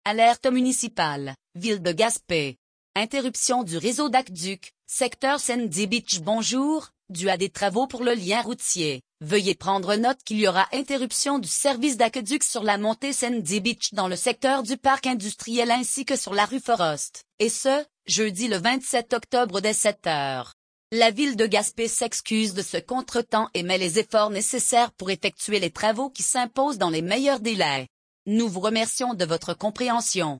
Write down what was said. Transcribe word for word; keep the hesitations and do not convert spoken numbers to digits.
Alerte municipale, ville de Gaspé. Interruption du réseau d'aqueduc, secteur Sandy Beach. Bonjour, dû à des travaux pour le lien routier. Veuillez prendre note qu'il y aura interruption du service d'aqueduc sur la montée Sandy Beach dans le secteur du parc industriel ainsi que sur la rue Forest, et ce, jeudi le vingt-sept octobre dès sept heures. La ville de Gaspé s'excuse de ce contretemps et met les efforts nécessaires pour effectuer les travaux qui s'imposent dans les meilleurs délais. Nous vous remercions de votre compréhension.